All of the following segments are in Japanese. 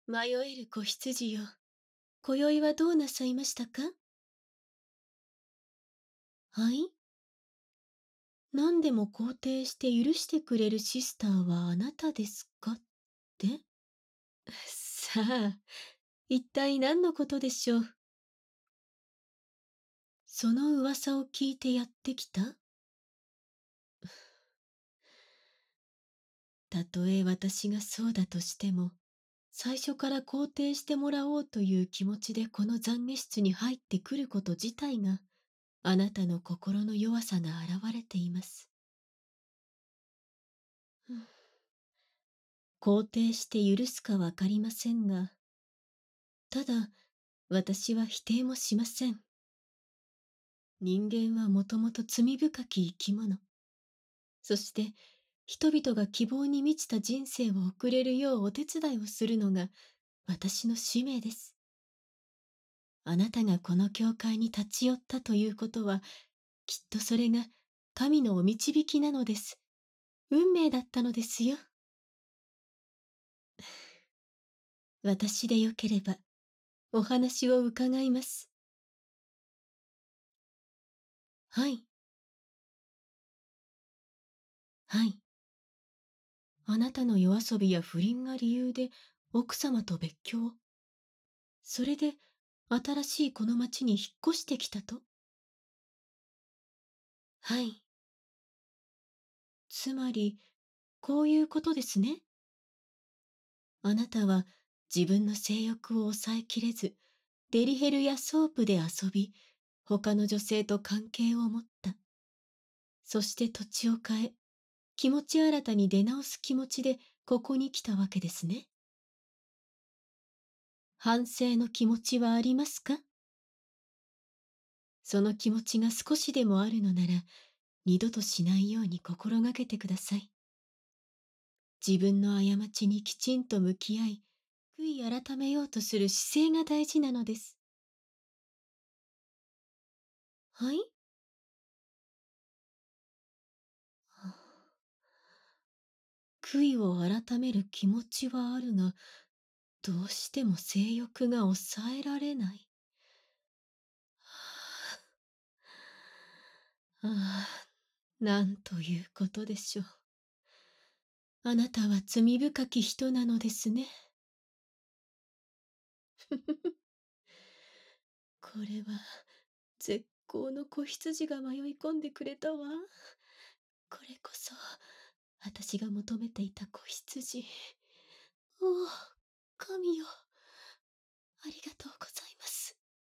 迷える子羊よ。今宵はどうなさいましたか？はい。何でも肯定して許してくれるシスターはあなたですかって？さあ、一体何のことでしょう。その噂を聞いてやってきた？たとえ私がそうだとしても、最初から肯定してもらおうという気持ちでこの懺悔室に入ってくること自体が、あなたの心の弱さが現れています。うん、肯定して許すかわかりませんが、ただ、私は否定もしません。人間はもともと罪深き生き物。そして、人々が希望に満ちた人生を送れるようお手伝いをするのが私の使命です。あなたがこの教会に立ち寄ったということは、きっとそれが神のお導きなのです。運命だったのですよ。私でよければ、お話を伺います。はい。はい。あなたの夜遊びや不倫が理由で奥様と別居。それで新しいこの町に引っ越してきたと？はい。つまり、こういうことですね。あなたは自分の性欲を抑えきれず、デリヘルやソープで遊び、他の女性と関係を持った。そして土地を変え、気持ち新たに出直す気持ちでここに来たわけですね。反省の気持ちはありますか？その気持ちが少しでもあるのなら、二度としないように心がけてください。自分の過ちにきちんと向き合い、悔い改めようとする姿勢が大事なのです。はい。悔いを改める気持ちはあるが、どうしても性欲が抑えられない。ああ、なんということでしょう。あなたは罪深き人なのですね。これは、絶好の子羊が迷い込んでくれたわ。これこそ、私が求めていた子羊。おお、神よ。ありがとうございます。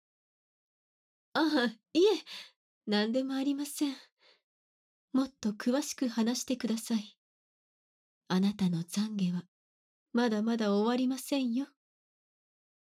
ああ、いえ、何でもありません。もっと詳しく話してください。あなたの懺悔は、まだまだ終わりませんよ。